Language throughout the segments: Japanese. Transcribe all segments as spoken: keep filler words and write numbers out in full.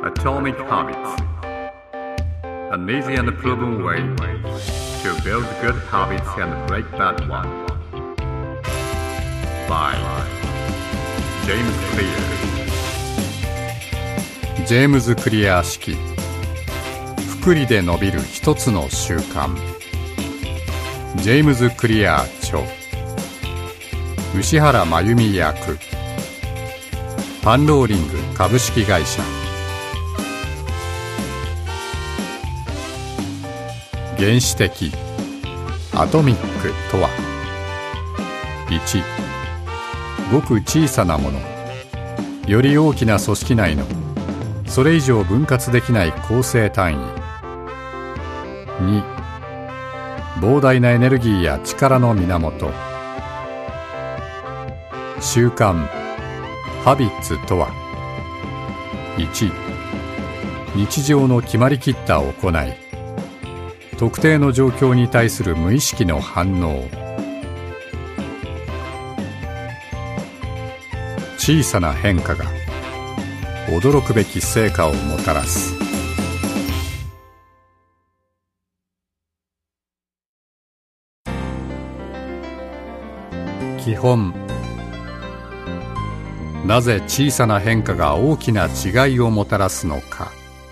Atomic Habits. An easy and proven way to build good habits and break bad ones. By James Clear. ジェームズ・クリアー式複利で伸びる一つの習慣。ジェームズ・クリアー著、牛原真由美役。パンローリング株式会社。原始的アトミックとは、いちごく小さなもの、より大きな組織内のそれ以上分割できない構成単位。に膨大なエネルギーや力の源。習慣ハビッツとは、いち日常の決まりきった行い、特定の状況に対する無意識の反応。小さな変化が驚くべき成果をもたらす。基本。なぜ小さな変化が大きな違いをもたらすのか。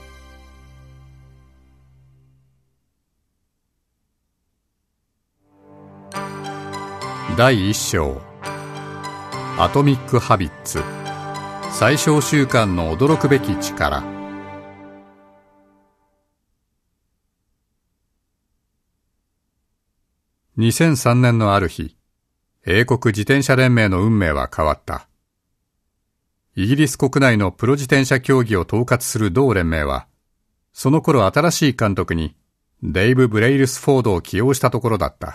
だいいっ章、アトミック・ハビッツ、最小習慣の驚くべき力。にせんさんねんのある日、英国自転車連盟の運命は変わった。イギリス国内のプロ自転車競技を統括する同連盟は、その頃新しい監督にデイブ・ブレイルスフォードを起用したところだった。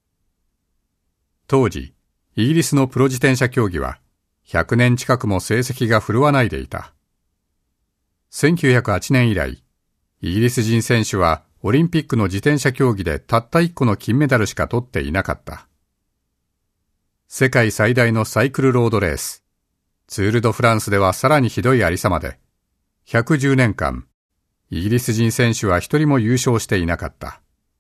当時、イギリスのプロ自転車競技はひゃくねん近くも成績が振るわないでいた。せんきゅうひゃくはちねん以来、イギリス人選手はオリンピックの自転車競技でたったいっこの金メダルしか取っていなかった。世界最大のサイクルロードレース、ツール・ド・フランスではさらにひどいありさまで、ひゃくじゅうねんかん、イギリス人選手は一人も優勝していなかった。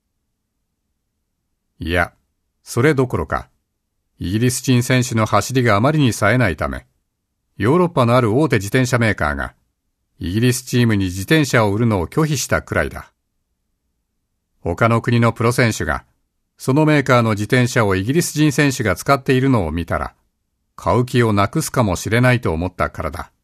いや、それどころか、イギリス人選手の走りがあまりに冴えないため、ヨーロッパのある大手自転車メーカーが、イギリスチームに自転車を売るのを拒否したくらいだ。他の国のプロ選手が、そのメーカーの自転車をイギリス人選手が使っているのを見たら、買う気をなくすかもしれないと思ったからだ。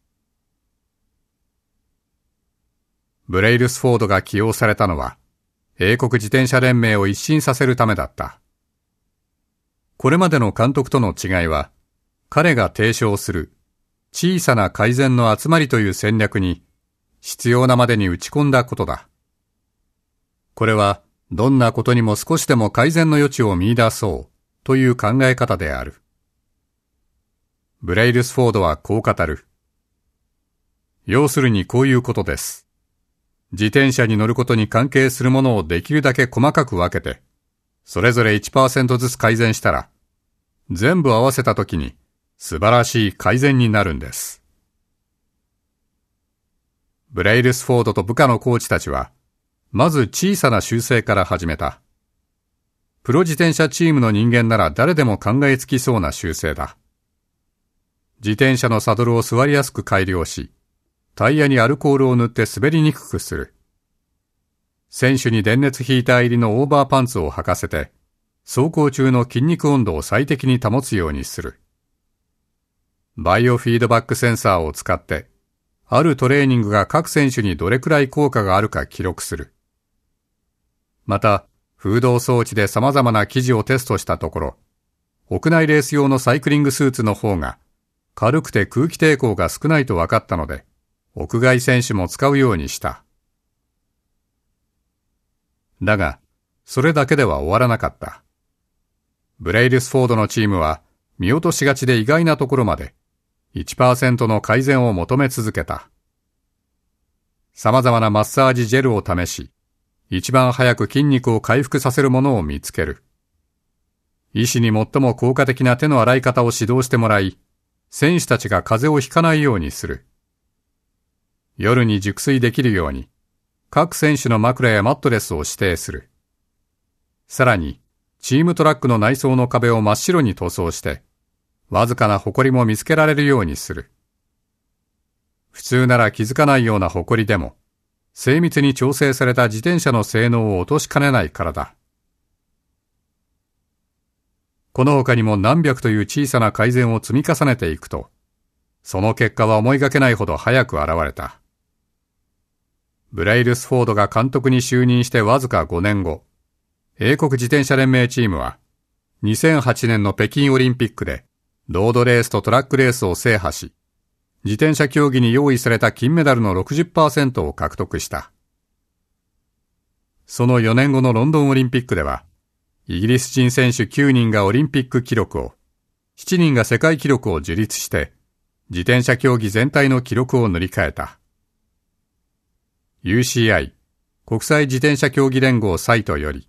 ブレイルスフォードが起用されたのは、英国自転車連盟を一新させるためだった。これまでの監督との違いは、彼が提唱する小さな改善の集まりという戦略に必要なまでに打ち込んだことだ。これはどんなことにも少しでも改善の余地を見出そうという考え方である。ブレイルスフォードはこう語る。要するにこういうことです。自転車に乗ることに関係するものをできるだけ細かく分けて、それぞれ いちパーセント ずつ改善したら、全部合わせたときに素晴らしい改善になるんです。ブレイルスフォードと部下のコーチたちは、まず小さな修正から始めた。プロ自転車チームの人間なら誰でも考えつきそうな修正だ。自転車のサドルを座りやすく改良し、タイヤにアルコールを塗って滑りにくくする。選手に電熱ヒーター入りのオーバーパンツを履かせて、走行中の筋肉温度を最適に保つようにする。バイオフィードバックセンサーを使って、あるトレーニングが各選手にどれくらい効果があるか記録する。また、風洞装置で様々な生地をテストしたところ、屋内レース用のサイクリングスーツの方が、軽くて空気抵抗が少ないと分かったので、屋外選手も使うようにした。だが、それだけでは終わらなかった。ブレイルスフォードのチームは見落としがちで意外なところまで いちパーセント の改善を求め続けた。様々なマッサージジェルを試し、一番早く筋肉を回復させるものを見つける。医師に最も効果的な手の洗い方を指導してもらい、選手たちが風邪をひかないようにする。 夜に熟睡できるように、各選手の枕やマットレスを指定する。さらに、チームトラックの内装の壁を真っ白に塗装して、わずかな埃も見つけられるようにする。普通なら気づかないような埃でも、精密に調整された自転車の性能を落としかねないからだ。この他にも何百という小さな改善を積み重ねていくと、その結果は思いがけないほど早く現れた。ブレイルスフォードが監督に就任してわずかごねんご、英国自転車連盟チームは、にせんはちねんの北京オリンピックで、ロードレースとトラックレースを制覇し、自転車競技に用意された金メダルの ろくじゅっパーセント を獲得した。そのよねんごのロンドンオリンピックでは、イギリス人選手きゅうにんがオリンピック記録を、しちにんが世界記録を樹立して、自転車競技全体の記録を塗り替えた。ユーシーアイ、国際自転車競技連合サイトより、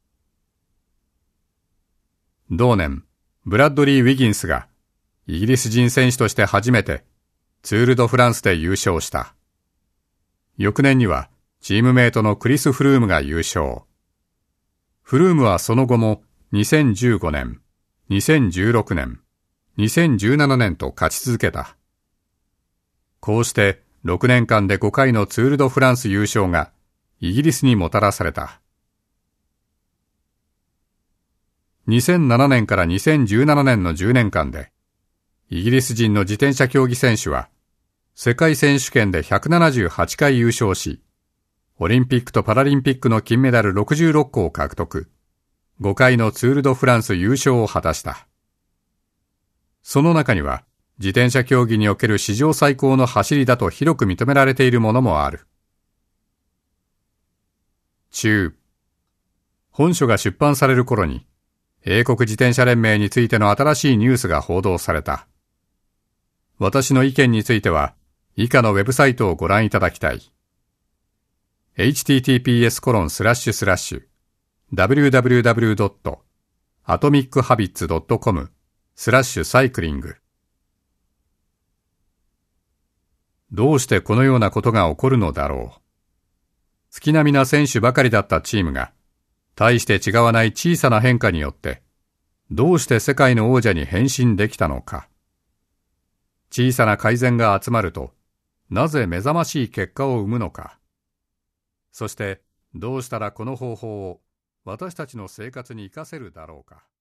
同年、ブラッドリー・ウィギンスが、イギリス人選手として初めて、ツール・ド・フランスで優勝した。翌年には、チームメイトのクリス・フルームが優勝。フルームはその後も、にせんじゅうごねん、にせんじゅうろくねん、にせんじゅうななねんと勝ち続けた。こうして、ろくねんかんでごかいのツール・ド・フランス優勝が、イギリスにもたらされた。にせんななねんからにせんじゅうななねんのじゅうねんかんで、イギリス人の自転車競技選手は、世界選手権でひゃくななじゅうはちかい優勝し、オリンピックとパラリンピックの金メダルろくじゅうろっこを獲得、ごかいのツール・ド・フランス優勝を果たした。その中には、自転車競技における史上最高の走りだと広く認められているものもある。中。本書が出版される頃に、英国自転車連盟についての新しいニュースが報道された。私の意見については、以下のウェブサイトをご覧いただきたい。エイチティーティーピーエスコロンスラッシュスラッシュダブリューダブリューダブリュードットアトミックハビッツドットコムスラッシュサイクリング。どうしてこのようなことが起こるのだろう。月並みな選手ばかりだったチームが、大して違わない小さな変化によって、どうして世界の王者に変身できたのか。小さな改善が集まると、なぜ目覚ましい結果を生むのか。そして、どうしたらこの方法を私たちの生活に活かせるだろうか。